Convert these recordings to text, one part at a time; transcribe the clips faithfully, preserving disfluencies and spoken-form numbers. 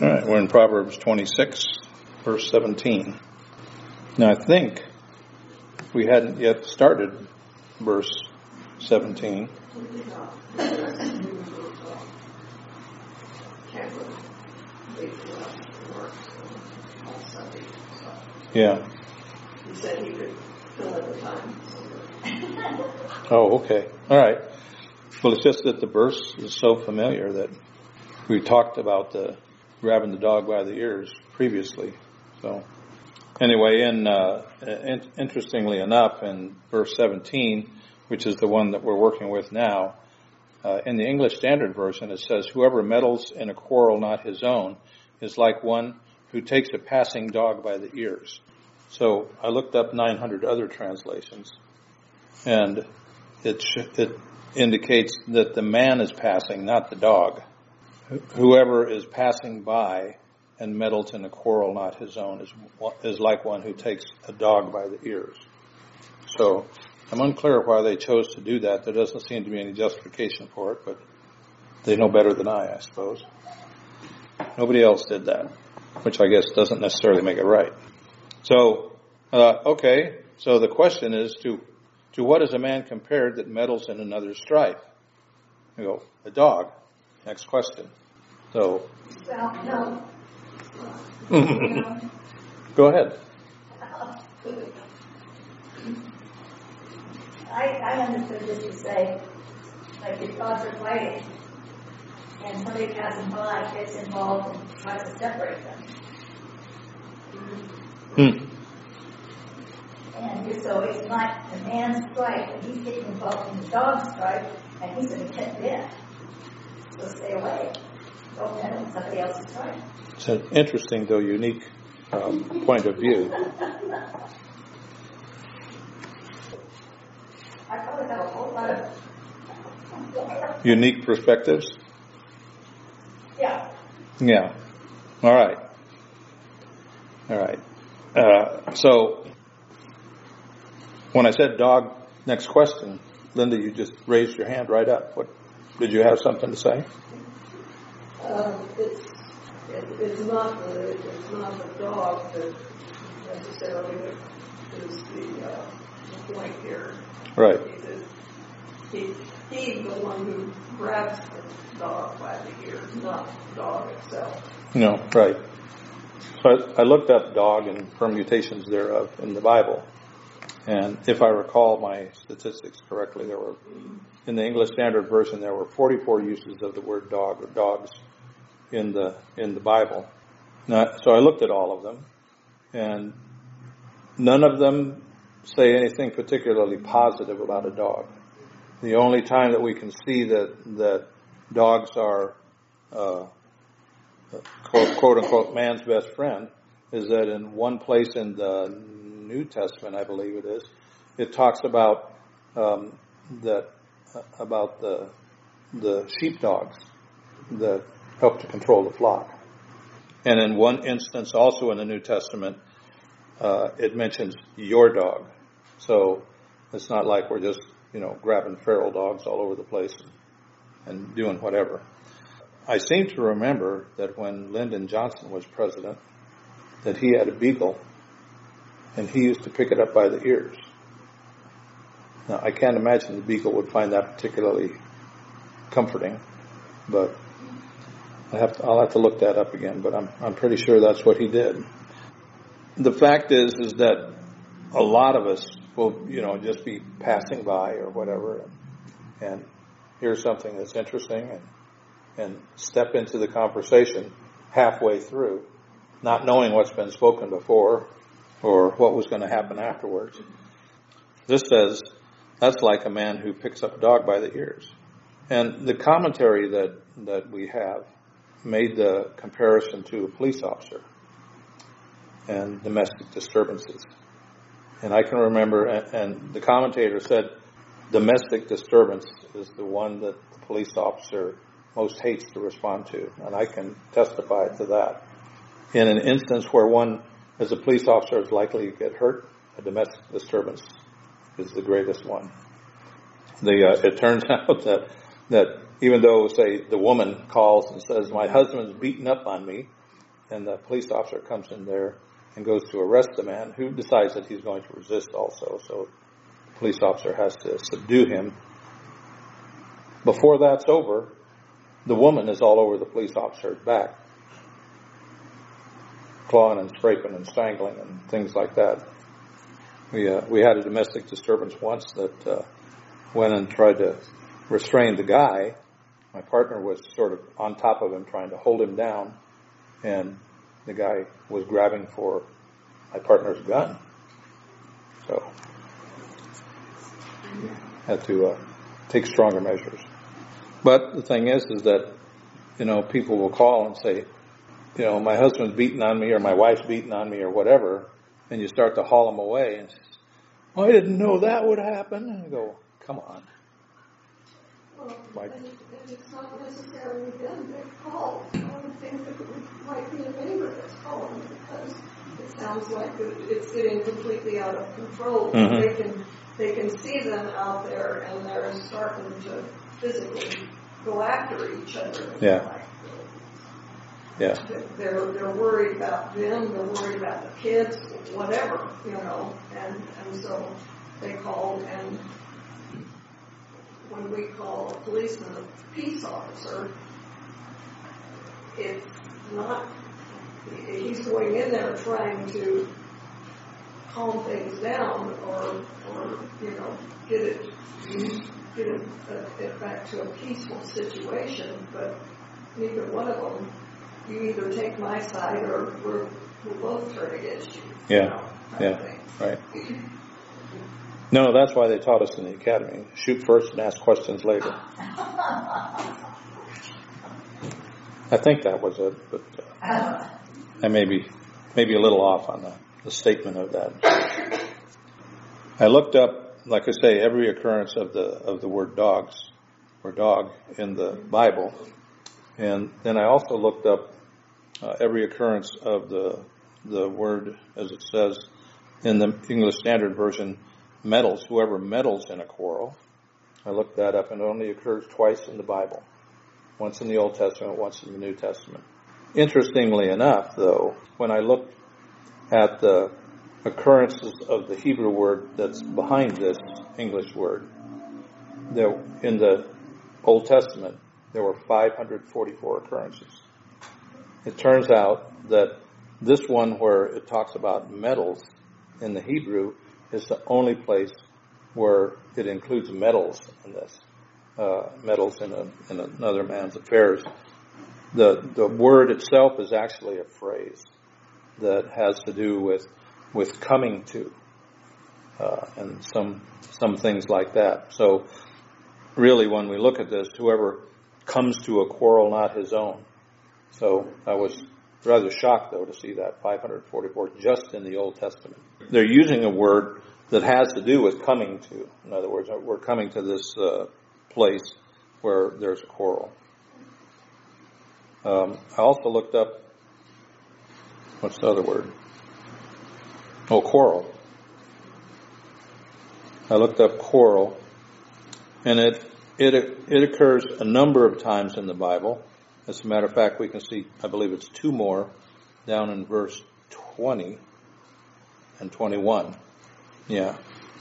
All right, we're in Proverbs twenty-six, verse seventeen. Now, I think we hadn't yet started verse seventeen. Yeah. He said he could fill at the time. Oh, okay. All right. Well, it's just that the verse is so familiar that we talked about the grabbing the dog by the ears previously. So, anyway, in uh, in, interestingly enough, in verse seventeen, which is the one that we're working with now, uh, in the English Standard Version, it says, "Whoever meddles in a quarrel not his own is like one who takes a passing dog by the ears." So I looked up nine hundred other translations, and it sh- it indicates that the man is passing, not the dog. Whoever is passing by and meddles in a quarrel not his own is is like one who takes a dog by the ears. So I'm unclear why they chose to do that. There doesn't seem to be any justification for it, but they know better than I, I suppose. Nobody else did that, which I guess doesn't necessarily make it right. So, uh, okay, so the question is, to to what is a man compared that meddles in another's strife? You go, a dog. Next question. So, Well, no. Go ahead. I, I understood this to say, like if dogs are fighting, and somebody passing by gets involved and tries to separate them. Hmm. And so it's not the man's strife, but he's getting involved in the dog's strife, and he's going to get bit. So stay away. Don't meddle in somebody else's strife. It's an interesting, though unique, um, point of view. I probably have a whole lot of... Unique perspectives? Yeah. Yeah. All right. All right. Uh, so, when I said dog, next question, Linda, you just raised your hand right up. What, did you have something to say? Um, it's it, it's not the it's not the dog that necessarily is the, uh, the point here. Right. He, he's the one who grabs the dog by the ear, not the dog itself. No, right. So I, I looked up dog and permutations thereof in the Bible. And if I recall my statistics correctly, there were, in the English Standard Version, there were forty-four uses of the word dog or dogs in the in the Bible. Now, so I looked at all of them, and none of them say anything particularly positive about a dog. The only time that we can see that that dogs are uh, quote, quote unquote man's best friend is that in one place in the New Testament, I believe it is, it talks about um, that uh, about the the sheepdogs that help to control the flock. And in one instance, also in the New Testament, uh, it mentions your dog. So it's not like we're just, you know, grabbing feral dogs all over the place and, and doing whatever. I seem to remember that when Lyndon Johnson was president, that he had a beagle, and he used to pick it up by the ears. Now, I can't imagine the beagle would find that particularly comforting, but I have to, I'll have to look that up again, but I'm I'm pretty sure that's what he did. The fact is, is that a lot of us will, you know, just be passing by or whatever, and, and hear something that's interesting, and and step into the conversation halfway through, not knowing what's been spoken before or what was going to happen afterwards. This says that's like a man who picks up a dog by the ears. And the commentary that, that we have made the comparison to a police officer and domestic disturbances. And I can remember, and, and the commentator said, domestic disturbance is the one that the police officer most hates to respond to. And I can testify to that. In an instance where one, as a police officer, is likely to get hurt, a domestic disturbance is the greatest one. The, uh, it turns out that, that even though, say, the woman calls and says, my husband's beaten up on me, and the police officer comes in there and goes to arrest the man, who decides that he's going to resist also. So the police officer has to subdue him. Before that's over, the woman is all over the police officer's back, clawing and scraping and strangling and things like that. We uh, we had a domestic disturbance once that uh, went and tried to restrain the guy. My partner was sort of on top of him, trying to hold him down, and the guy was grabbing for my partner's gun. So had to uh, take stronger measures. But the thing is, is that, you know, people will call and say, you know, my husband's beating on me, or my wife's beating on me, or whatever, and you start to haul them away, and oh, I didn't know that would happen. And I go, come on. Well, Like, and, and it's not necessarily them that call. I would think that it might be a neighbor that's calling, because it sounds like it's getting completely out of control. Mm-hmm. They can they can see them out there, and they're starting to physically go after each other. Yeah. Like, yeah. They're they're worried about them. They're worried about the kids, whatever, you know. And and so they called, and when we call a policeman a peace officer, it's not. He's going in there trying to calm things down, or or you know get it get it, uh, it back to a peaceful situation. But neither one of them. You either take my side, or we're, we'll both turn against you. Yeah, you know, yeah, right. No, that's why they taught us in the academy. Shoot first and ask questions later. I think that was it, but uh, I may be, maybe a little off on the, the statement of that. I looked up, like I say, every occurrence of the of the word dogs, or dog, in the Bible. And then I also looked up uh, every occurrence of the the word, as it says in the English Standard Version, meddles, whoever meddles in a quarrel. I looked that up, and it only occurs twice in the Bible. Once in the Old Testament, once in the New Testament. Interestingly enough, though, when I looked at the occurrences of the Hebrew word that's behind this English word, there, in the Old Testament, there were five hundred forty-four occurrences. It turns out that this one where it talks about metals in the Hebrew is the only place where it includes metals in this. Uh, metals in, a, in another man's affairs. The the word itself is actually a phrase that has to do with with coming to uh, and some some things like that. So really, when we look at this, whoever comes to a quarrel not his own. So I was rather shocked, though, to see that five hundred forty-four just in the Old Testament. They're using a word that has to do with coming to. In other words, we're coming to this uh, place where there's a quarrel. Um, I also looked up, what's the other word? Oh, quarrel. I looked up quarrel, and it It it occurs a number of times in the Bible. As a matter of fact, we can see, I believe it's two more, down in verse twenty and twenty-one. Yeah.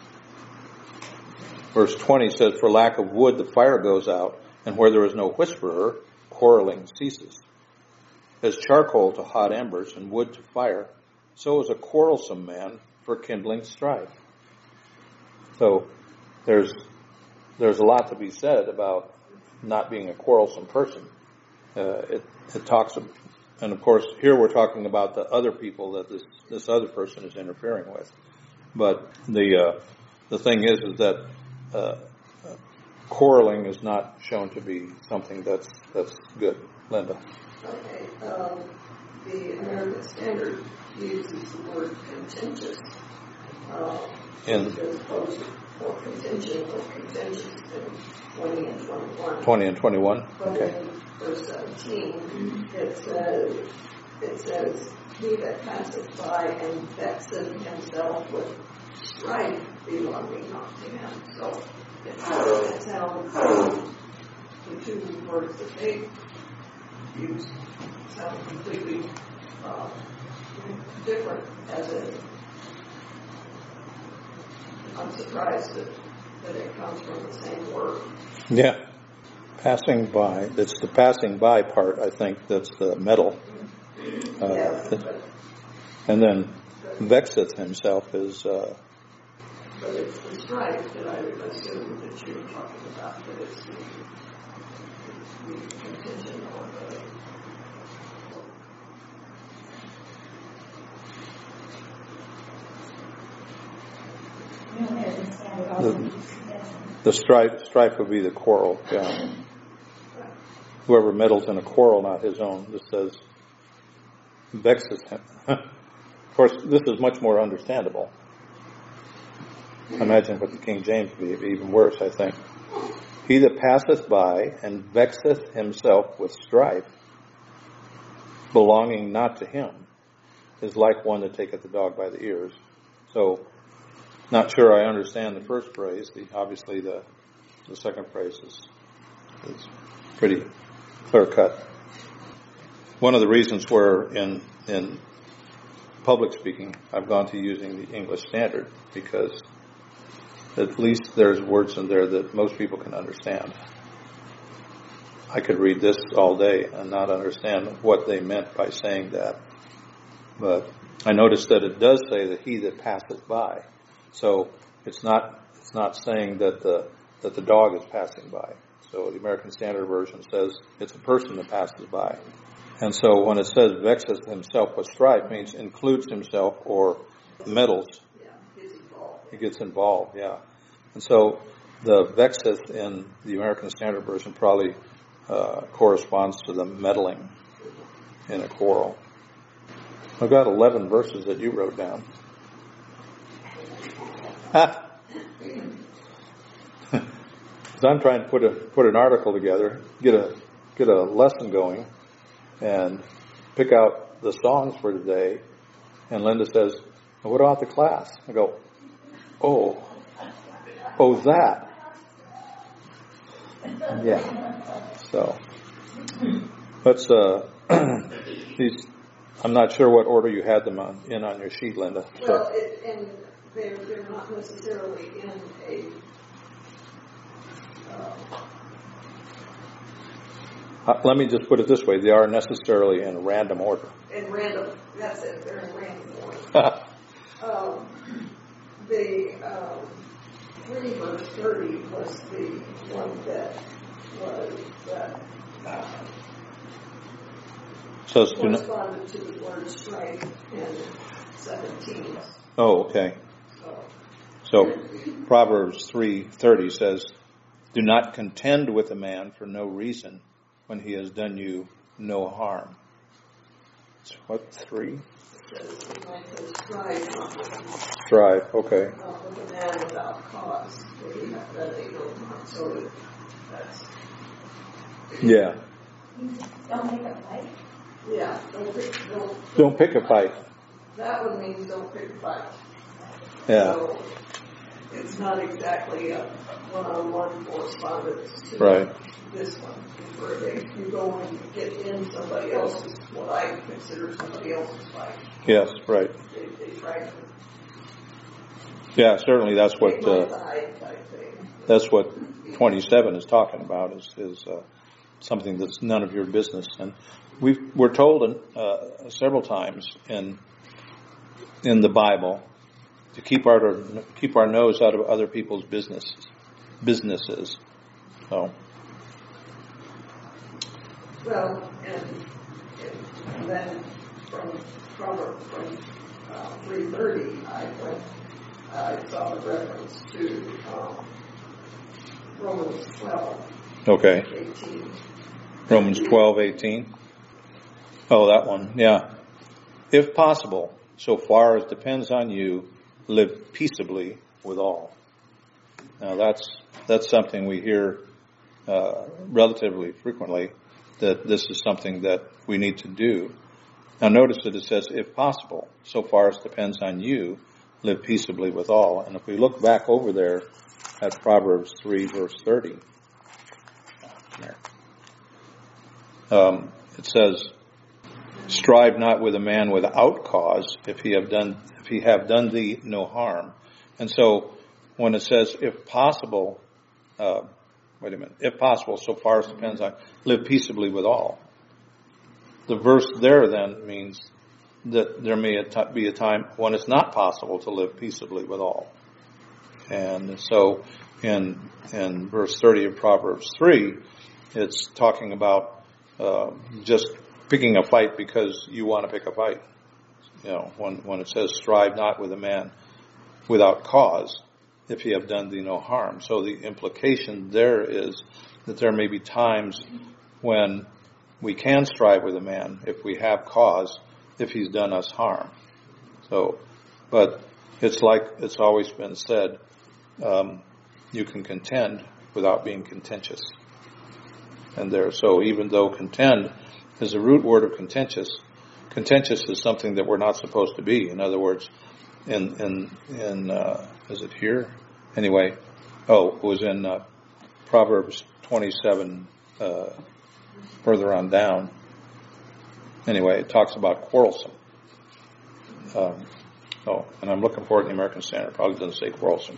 Verse twenty says, "For lack of wood the fire goes out, and where there is no whisperer, quarreling ceases. As charcoal to hot embers and wood to fire, so is a quarrelsome man for kindling strife." So there's There's a lot to be said about not being a quarrelsome person. Uh, it, it talks, and of course, here we're talking about the other people that this this other person is interfering with. But the uh, the thing is, is that uh, quarreling is not shown to be something that's that's good. Linda. Okay. Um, the American Standard uses the word contentious. Uh, In as opposed to or contingent or contentious in twenty and twenty-one. twenty and twenty-one? Okay. But in verse seventeen, it says, it says, "He that passeth by and vexeth himself with strife belonging not to him." So it sounds, the two words that they use sound completely uh, different as in, I'm surprised that, that it comes from the same word. Yeah. Passing by, it's the passing by part, I think, that's the metal. Uh, Yes, but, and then vexeth himself is, uh, but it's the strife that I would assume that you were talking about, that it's the, the contention or the, New American Standard also The- uses contention. the strife, strife would be the quarrel. Yeah. Whoever meddles in a quarrel, not his own, this says, vexeth him. Of course, this is much more understandable. Imagine what the King James would be, even worse, I think. He that passeth by and vexeth himself with strife, belonging not to him, is like one that taketh the dog by the ears. So, not sure I understand the first phrase. The, obviously, the the second phrase is, is pretty clear cut. One of the reasons where in in public speaking, I've gone to using the English Standard, because at least there's words in there that most people can understand. I could read this all day and not understand what they meant by saying that. But I noticed that it does say that he that passeth by. So it's not it's not saying that the that the dog is passing by. So the American Standard Version says it's a person that passes by. And so when it says vexeth himself with strife, means includes himself or meddles. yeah, is involved. He gets involved, yeah. And so the vexeth in the American Standard Version probably uh, corresponds to the meddling in a quarrel. I've got eleven verses that you wrote down. Ha! So I'm trying to put a put an article together, get a get a lesson going, and pick out the songs for today. And Linda says, well, "What about the class?" I go, "Oh, oh that." Yeah. So let's. Uh, these. I'm not sure what order you had them on, in on your sheet, Linda. So. Well, it, and they're, they're not necessarily in a, uh, Uh, let me just put it this way: they are necessarily in random order. in random, that's it, they're in random order. um, the um, three verse thirty was the one that was, that uh, So it's do not, corresponded to the word strife in seventeen. oh, okay. So, So Proverbs three thirty says, "Do not contend with a man for no reason, when he has done you no harm." So what three? it says, "You might have strife not with, Strive. Okay. not with a man without cause, for he hath done thee no harm." So that, that's, Yeah. Don't make a fight. yeah, don't pick, don't, Don't pick a fight. that one means don't pick a fight. Yeah. So it's not exactly a one-on-one correspondence to Right. this one. Where they, you go and you get in somebody else's, what I consider somebody else's fight. Yes. Right. They, they try to Yeah. Certainly, that's what take my uh, side type thing. that's what twenty-seven is talking about. Is is uh, something that's none of your business. And we we're told uh, several times in in the Bible to keep our keep our nose out of other people's businesses businesses. So Well, and, and then from from from uh, three thirty, I went. I saw the reference to um, Romans twelve, okay, eighteen. Romans twelve eighteen. Oh, that one, yeah. If possible, so far as depends on you, live peaceably with all. Now that's that's something we hear uh, relatively frequently, that this is something that we need to do. Now notice that it says, if possible, so far as depends on you, live peaceably with all. And if we look back over there at Proverbs three, verse thirty, um, it says, strive not with a man without cause, if he have done if he have done thee no harm. And so when it says, if possible, uh, wait a minute, if possible, so far as depends on, live peaceably with all. The verse there then means that there may be a time when it's not possible to live peaceably with all. And so in in verse thirty of Proverbs three, it's talking about uh, just picking a fight because you want to pick a fight. You know, when, when it says, strive not with a man without cause, if he have done thee no harm. So the implication there is that there may be times when we can strive with a man if we have cause, if he's done us harm. So, but it's like it's always been said, um, you can contend without being contentious. And there, so even though contend is the root word of contentious, contentious is something that we're not supposed to be. In other words, in in in uh, is it here? Anyway, oh, it was in uh, Proverbs twenty-seven, uh, further on down. Anyway, it talks about quarrelsome. Um, oh, and I'm looking for it in the American Standard. It probably doesn't say quarrelsome.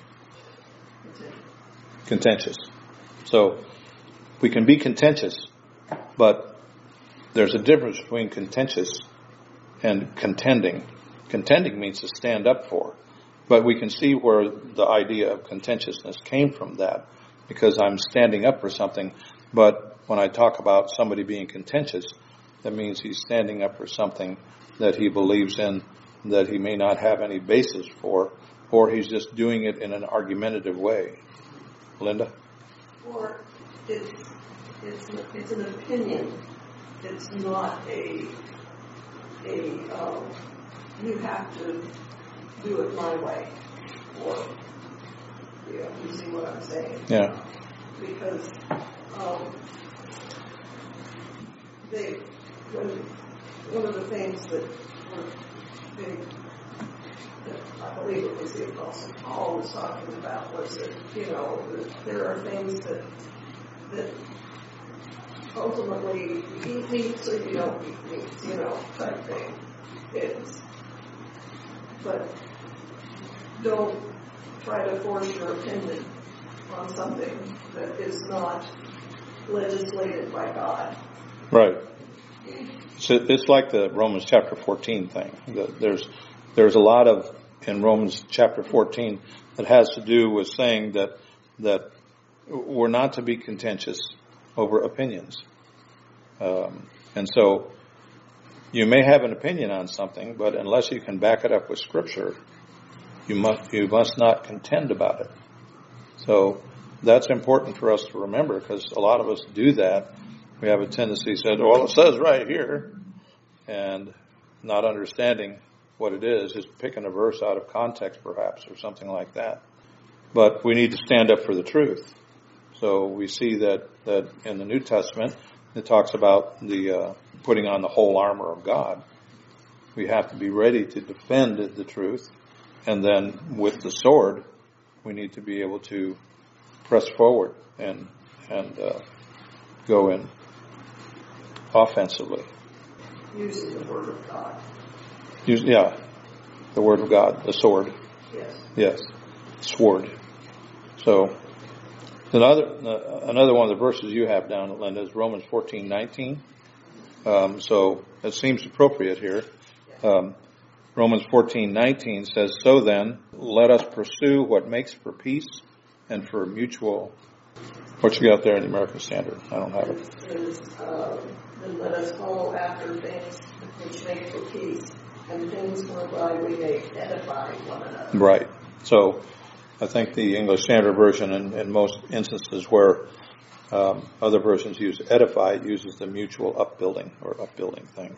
Contentious. So we can be contentious, but there's a difference between contentious and contending. Contending means to stand up for. But we can see where the idea of contentiousness came from that, because I'm standing up for something. But when I talk about somebody being contentious, that means he's standing up for something that he believes in, that he may not have any basis for, or he's just doing it in an argumentative way. Linda? Or it's it's it's an opinion. It's not a a um, you have to do it my way, or you know, you see what I'm saying? Yeah. Because um, they when one of the things that were big, that I believe it was the Apostle Paul was talking about, was that, you know, that there are things that that ultimately you eat meat so you don't eat meat, you know, type thing. It's, but don't try to force your opinion on something that is not legislated by God. Right. So it's like the Romans chapter fourteen thing. There's there's a lot of in Romans chapter fourteen that has to do with saying that that we're not to be contentious over opinions. Um, and so you may have an opinion on something, but unless you can back it up with Scripture, you must you must not contend about it. So that's important for us to remember, because a lot of us do that. We have a tendency to say, well, it says right here, and not understanding what it is, is picking a verse out of context perhaps, or something like that. But we need to stand up for the truth. So we see that, that in the New Testament, it talks about the uh, putting on the whole armor of God. We have to be ready to defend the truth, and then with the sword, we need to be able to press forward and and uh, go in offensively. Using the Word of God. Use, yeah, the Word of God, the sword. Yes. Yes, sword. So another uh, another one of the verses you have down, Linda, is Romans fourteen nineteen. Um, so it seems appropriate here. Um, Romans fourteen nineteen says, "So then, let us pursue what makes for peace and for mutual." What you got there in the American Standard? I don't have it. It is, um, then let us follow after things which make for peace, and things whereby we may edify one another. Right. So I think the English Standard Version, in, in most instances where um, other versions use edify, uses the mutual upbuilding or upbuilding thing.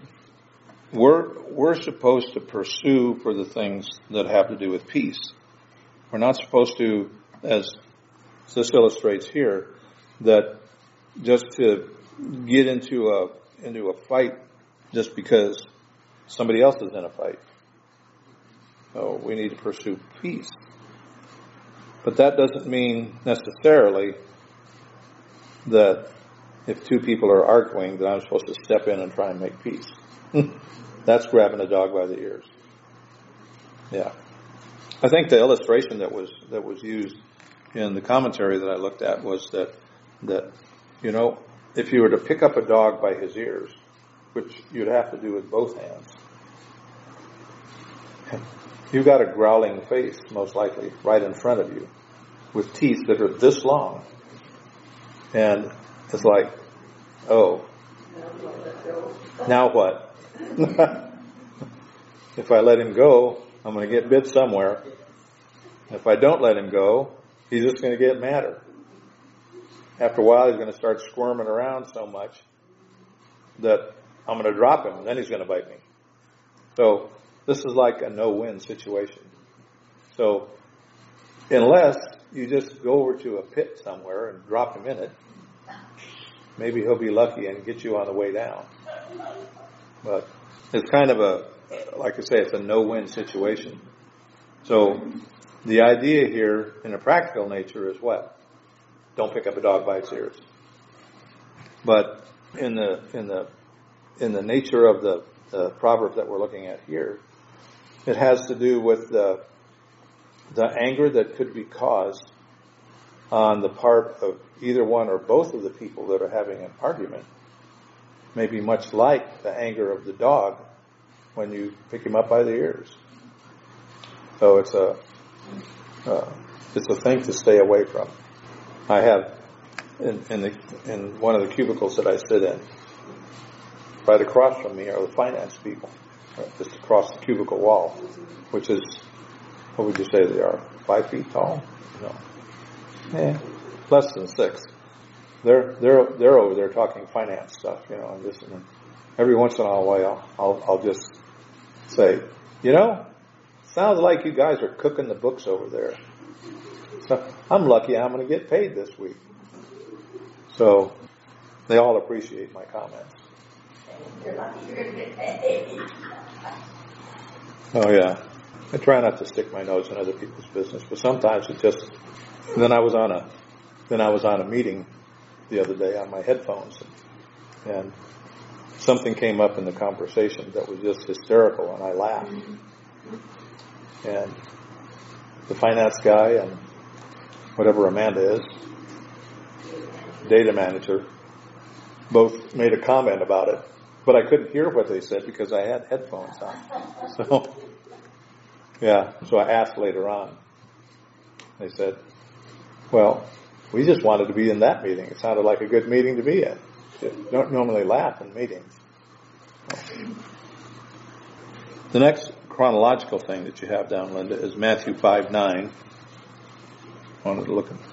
We're we're supposed to pursue for the things that have to do with peace. We're not supposed to, as this illustrates here, that just to get into a into a fight just because somebody else is in a fight. So we need to pursue peace. But that doesn't mean necessarily that if two people are arguing that I'm supposed to step in and try and make peace. That's grabbing a dog by the ears. Yeah. I think the illustration that was that was used in the commentary that I looked at was that that you know, if you were to pick up a dog by his ears, which you'd have to do with both hands, you've got a growling face, most likely, right in front of you, with teeth that are this long. And it's like, oh, now what? If I let him go, I'm going to get bit somewhere. If I don't let him go, he's just going to get madder. After a while, he's going to start squirming around so much that I'm going to drop him, and then he's going to bite me. So this is like a no-win situation. So unless you just go over to a pit somewhere and drop him in it, maybe he'll be lucky and get you on the way down. But it's kind of a, like I say, it's a no-win situation. So the idea here in a practical nature is what? Don't pick up a dog by its ears. But in the in the in the nature of the, the proverb that we're looking at here, it has to do with the the anger that could be caused on the part of either one or both of the people that are having an argument. May be much like the anger of the dog when you pick him up by the ears. So it's a uh, it's a thing to stay away from. I have in, in the in one of the cubicles that I sit in, right across from me are the finance people, right, just across the cubicle wall, which is, what would you say they are? Five feet tall? No, eh, less than six. They're they're they're over there talking finance stuff, you know, and this and every once in a while I'll I'll just say, you know, sounds like you guys are cooking the books over there. So I'm lucky I'm going to get paid this week. So they all appreciate my comments. You're lucky you're going to get paid. Oh yeah, I try not to stick my nose in other people's business, but sometimes it just. Then I was on a, then I was on a meeting the other day on my headphones, and, and something came up in the conversation that was just hysterical, and I laughed. And the finance guy and whatever Amanda is, data manager, both made a comment about it, but I couldn't hear what they said because I had headphones on. So, yeah, so I asked later on. They said, well, we just wanted to be in that meeting. It sounded like a good meeting to be in. You don't normally laugh in meetings. The next chronological thing that you have down, Linda, is Matthew five nine. I wanted to look at.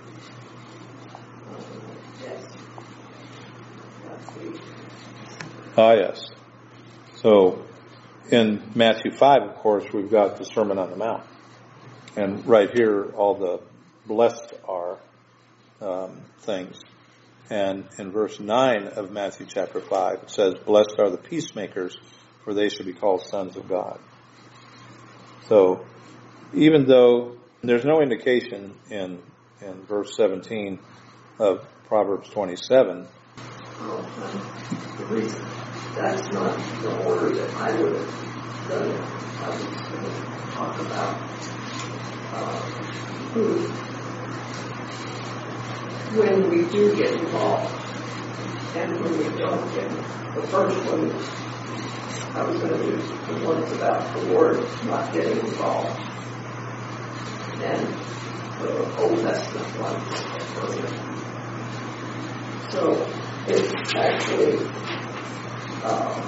Ah, yes. So, in Matthew five, of course, we've got the Sermon on the Mount. And right here, all the blessed are um, things. And in verse nine of Matthew chapter five, it says, blessed are the peacemakers, for they shall be called sons of God. So, even though there's no indication in in verse seventeen of Proverbs twenty-seven. Oh, the reason that's not the order that I would have done it. I was going to talk about uh, who, when we do get involved and when we don't get involved. The first one, I was going to do the ones about the Lord not getting involved. And the Old Testament one. So it's actually uh,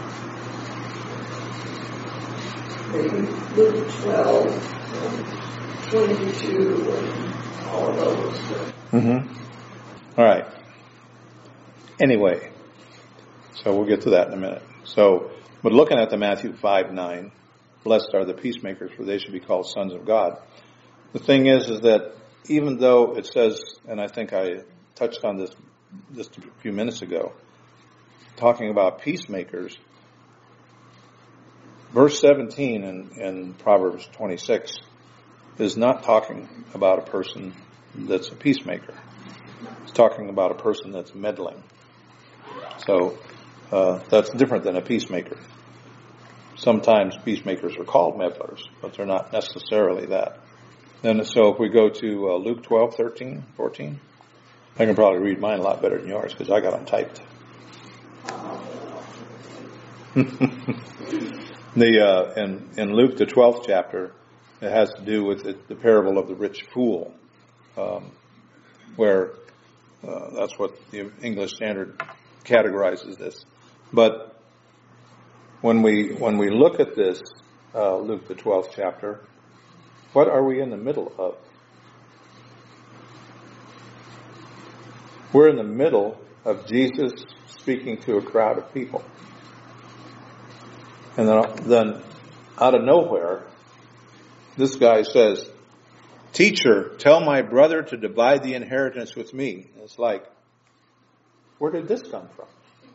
maybe Luke twelve and twenty-two and all of those. Mm-hmm. All right. Anyway, so we'll get to that in a minute. So, but looking at the Matthew five nine, blessed are the peacemakers, for they should be called sons of God. The thing is, is that even though it says, and I think I touched on this just a few minutes ago, talking about peacemakers, verse seventeen in, in Proverbs twenty-six is not talking about a person that's a peacemaker. It's talking about a person that's meddling. So, Uh, that's different than a peacemaker. Sometimes peacemakers are called meddlers, but they're not necessarily that. And so if we go to uh, Luke twelve, thirteen, fourteen, I can probably read mine a lot better than yours because I got them typed. the uh, in, in Luke, the twelfth chapter, it has to do with the, the parable of the rich fool, um, where uh, that's what the English Standard categorizes this. But when we when we look at this, uh, Luke, the twelfth chapter, what are we in the middle of? We're in the middle of Jesus speaking to a crowd of people. And then, then out of nowhere, this guy says, "Teacher, tell my brother to divide the inheritance with me." And it's like, where did this come from?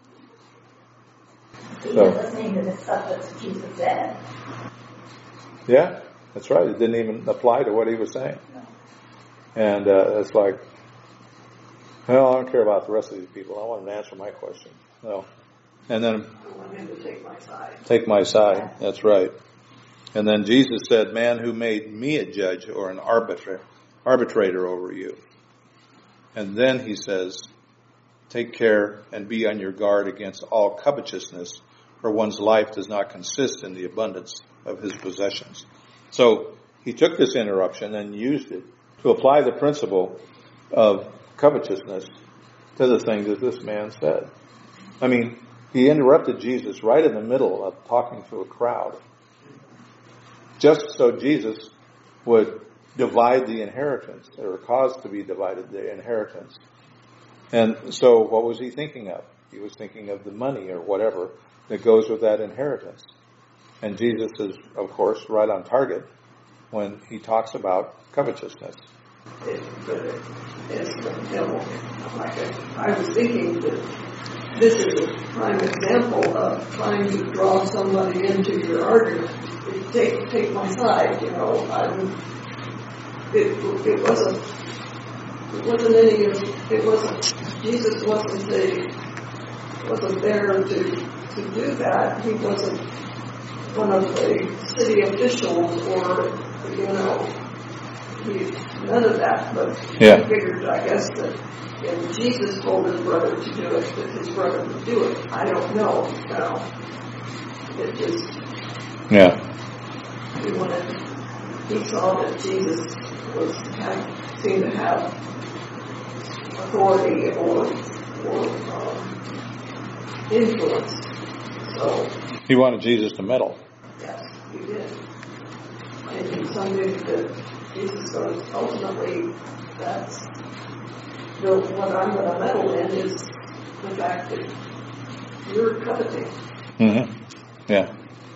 He So, was listening to the stuff that Jesus said. yeah, that's right. It didn't even apply to what he was saying. And uh, it's like, well, I don't care about the rest of these people. I want him to answer my question. No. And then I want him to take my side. take my side. That's right. And then Jesus said, "Man, who made me a judge or an arbiter, arbitrator over you?" And then he says, "Take care and be on your guard against all covetousness, for one's life does not consist in the abundance of his possessions." So he took this interruption and used it to apply the principle of covetousness to the thing that this man said. I mean, he interrupted Jesus right in the middle of talking to a crowd, just so Jesus would divide the inheritance, or cause to be divided the inheritance. And so what was he thinking of? He was thinking of the money or whatever that goes with that inheritance. And Jesus is, of course, right on target when he talks about covetousness. It, but it, it's the devil. Like I, I was thinking that this is a prime example of trying to draw somebody into your argument. Take take my side, you know. I'm, it it wasn't it wasn't any of it wasn't Jesus wasn't the wasn't there to to do that. He wasn't one of the city officials or you know. He, none of that, but Yeah. I figured, I guess, that if Jesus told his brother to do it, that his brother would do it. I don't know. No. It just, Yeah. he wanted, he saw that Jesus was, had, seemed to have authority or, or um, influence. So, He wanted Jesus to meddle. yes, he did. And it's something that Jesus goes, ultimately, that's the, what I'm going to meddle in is the fact that you're coveting. Mm-hmm. Yeah.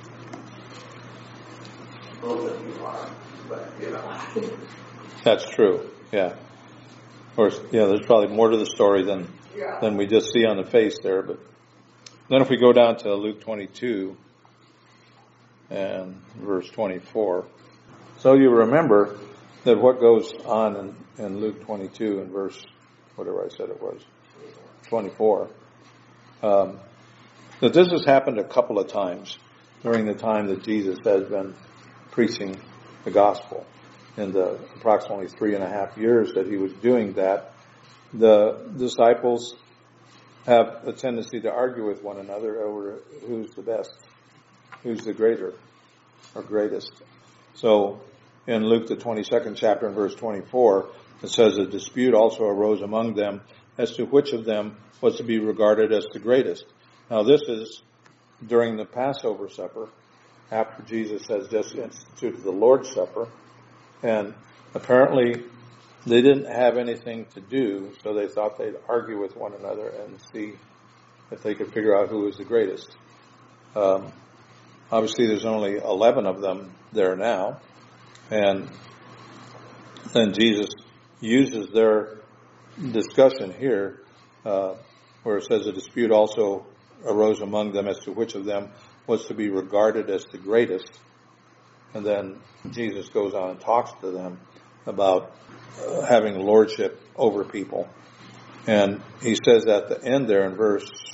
Both of you are, but, you know. That's true. Yeah. Of course, yeah, there's probably more to the story than Yeah. than we just see on the face there. But then if we go down to Luke twenty-two and verse twenty-four. So you remember that what goes on in, in Luke twenty-two and verse, whatever I said it was, twenty-four, um, that this has happened a couple of times during the time that Jesus has been preaching the gospel. In the approximately three and a half years that he was doing that, the disciples have a tendency to argue with one another over who's the best, who's the greater or greatest. So in Luke, the twenty-second chapter and verse twenty-four, it says a dispute also arose among them as to which of them was to be regarded as the greatest. Now this is during the Passover supper, after Jesus has just instituted the Lord's Supper, and apparently they didn't have anything to do, so they thought they'd argue with one another and see if they could figure out who was the greatest. Um, obviously there's only eleven of them there now. And then Jesus uses their discussion here, uh, where it says a dispute also arose among them as to which of them was to be regarded as the greatest. And then Jesus goes on and talks to them about uh, having lordship over people. And he says at the end there in verse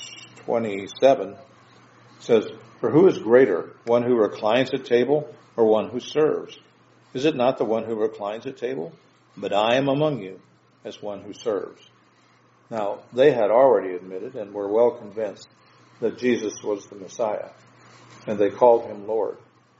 twenty-seven says, "For who is greater, one who reclines at table or one who serves? Is it not the one who reclines at table? But I am among you as one who serves." Now, they had already admitted and were well convinced that Jesus was the Messiah, and they called him Lord.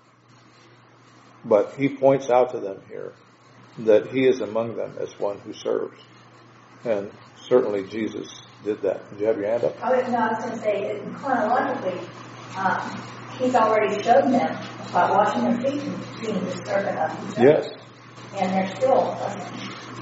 But he points out to them here that he is among them as one who serves. And certainly Jesus did that. Did you have your hand up? Oh, no, I was going to say, that chronologically, um, he's already shown them by washing their feet and being the servant of himself. Yes. And they're still listening.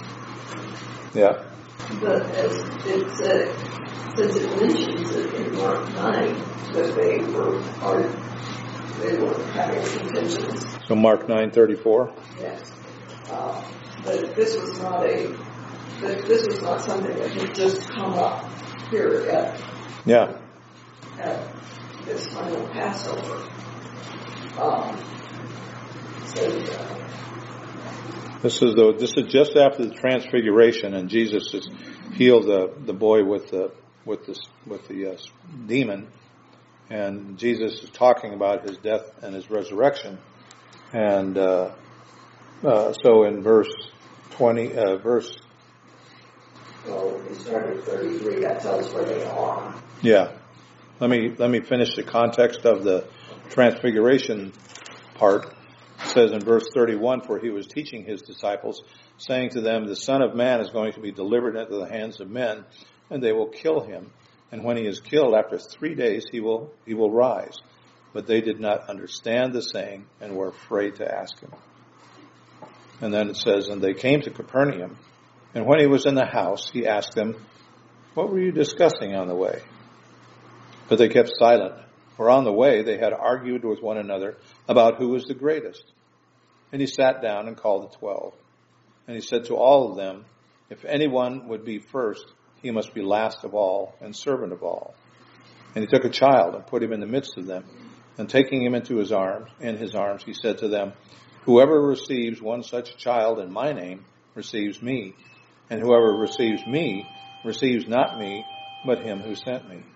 Yeah. But as it said, since it mentions it in Mark nine, that they were, or they were having contentions. So Mark nine thirty-four. Yes. Uh, but this was not a, but this was not something that had just come up here at, Yeah. at this final Passover. Um, so, uh, This is the, this is just after the transfiguration, and Jesus has healed the, the boy with the with this with the uh, demon, and Jesus is talking about his death and his resurrection, and uh, uh, so in verse twenty, uh, verse well, we started at thirty-three. That tells where they are. yeah, let me let me finish the context of the transfiguration part. It says in verse thirty-one, "For he was teaching his disciples, saying to them, the Son of Man is going to be delivered into the hands of men, and they will kill him. And when he is killed, after three days, he will he will rise." But they did not understand the saying and were afraid to ask him. And then it says, "And they came to Capernaum, and when he was in the house, he asked them, 'What were you discussing on the way?' But they kept silent, for on the way they had argued with one another about who was the greatest. And he sat down and called the twelve. And he said to all of them, 'If anyone would be first, he must be last of all and servant of all.' And he took a child and put him in the midst of them. And taking him into his arms, in his arms, he said to them, 'Whoever receives one such child in my name receives me. And whoever receives me receives not me, but him who sent me.'"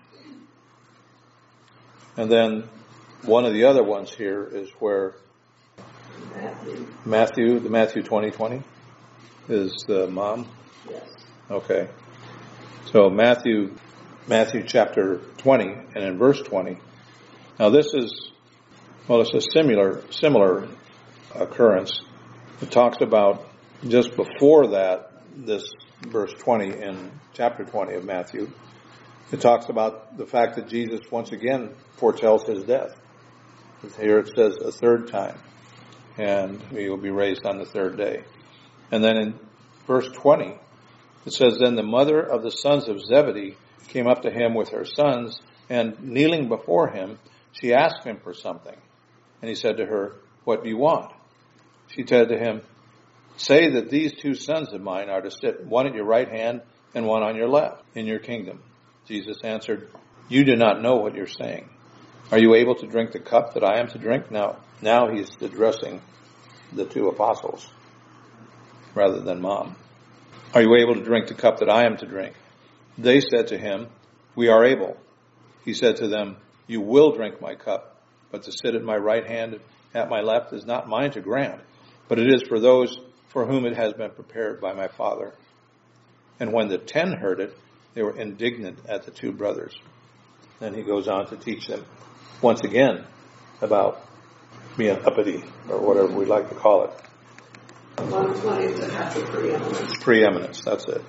And then one of the other ones here is where Matthew. Matthew, the Matthew twenty twenty is the mom. Yes. Okay. So Matthew, Matthew chapter twenty, and in verse twenty. Now this is, well, it's a similar, similar occurrence. It talks about just before that, this verse twenty in chapter twenty of Matthew. It talks about the fact that Jesus once again foretells his death. Here it says a third time, and he will be raised on the third day. And then in verse twenty, it says, "Then the mother of the sons of Zebedee came up to him with her sons, and kneeling before him, she asked him for something. And he said to her, 'What do you want?' She said to him, 'Say that these two sons of mine are to sit, one at your right hand and one on your left, in your kingdom.' Jesus answered, 'You do not know what you're saying. Are you able to drink the cup that I am to drink?'" Now, now he's addressing the two apostles rather than mom. "Are you able to drink the cup that I am to drink?" They said to him, "We are able." He said to them, "You will drink my cup, but to sit at my right hand and at my left is not mine to grant, but it is for those for whom it has been prepared by my Father." And when the ten heard it, they were indignant at the two brothers. Then he goes on to teach them once again about being uppity, or whatever we like to call it. One wanting to have the preeminence. Preeminence, that's it.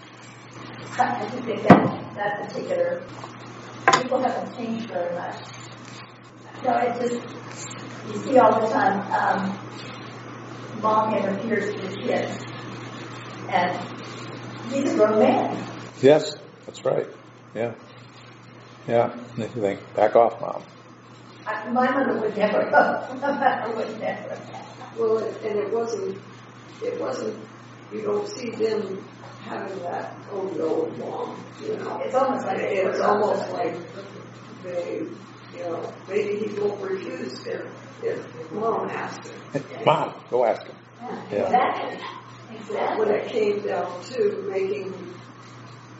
I do think that that particular people haven't changed very much. No, it just you see all the time. Um, mom interferes with the kids, and he's a grown man. Yes, that's right. Yeah. Yeah. And you think, back off, Mom. I, my mother would never. My mother would never. Well, and it wasn't, it wasn't, you don't see them having that, oh no, mom, you know. It's almost like It's almost like they, you know, maybe he will refuse if, if mom asked him. Mom, go ask him. Yeah, Yeah. exactly. Exactly. When it came down to making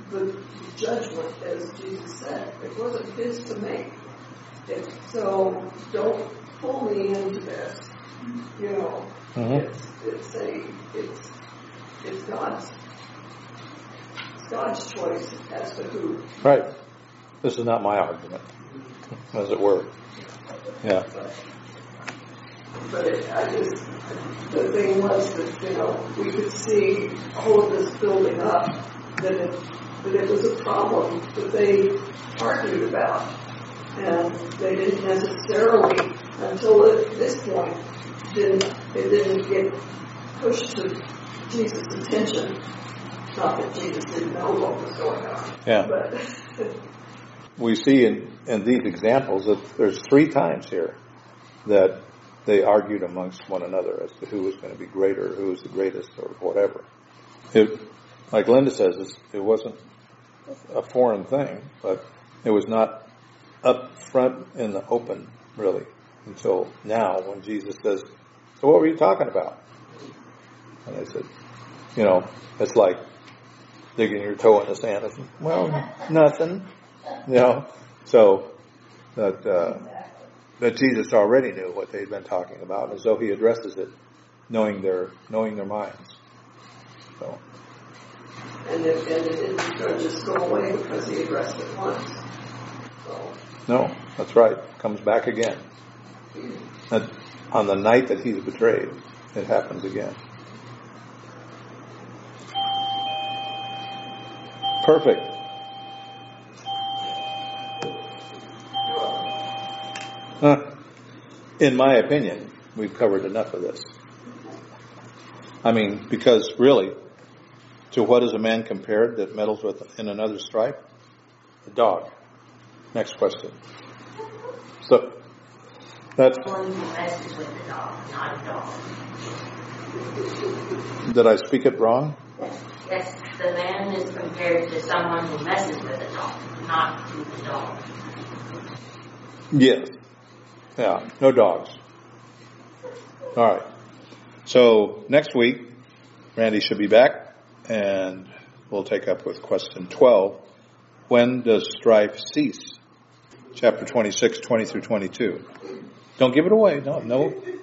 the judgment, as Jesus said. It wasn't his to make. It, so don't pull me into this. You know, Mm-hmm. it's it's a it's it's God's it's God's choice as to who. Right. This is not my argument, as it were. Yeah. But, but it, I just the thing was that you know we could see all of this building up, that it that it was a problem that they argued about, and they didn't necessarily until at this point didn't it didn't get pushed to Jesus' attention. Not that Jesus didn't know what was going on. Yeah. But We see in, in these examples that there's three times here that they argued amongst one another as to who was going to be greater, who was the greatest, or whatever. It, like Linda says, it's, it wasn't a foreign thing, but it was not up front in the open, really, until now when Jesus says, so what were you talking about? And they said, you know, it's like digging your toe in the sand. I said, well, nothing. You know, so that uh, that Jesus already knew what they'd been talking about, and so he addresses it, knowing their knowing their minds. So, and it, and it didn't just go away because he addressed it once. So no, that's right. Comes back again. And on the night that he's betrayed, it happens again. Perfect. Uh, in my opinion, we've covered enough of this. I mean, because really, to what is a man compared that meddles with in another's strife? A dog. Next question. So, that's... One who messes with the dog, not a dog. Did I speak it wrong? Yes, the man is compared to someone who messes with a dog, not to the dog. Yes. Yeah, no dogs. All right. So next week, Randy should be back, and we'll take up with question twelve. When does strife cease? Chapter twenty-six, twenty through twenty-two. Don't give it away. No, no,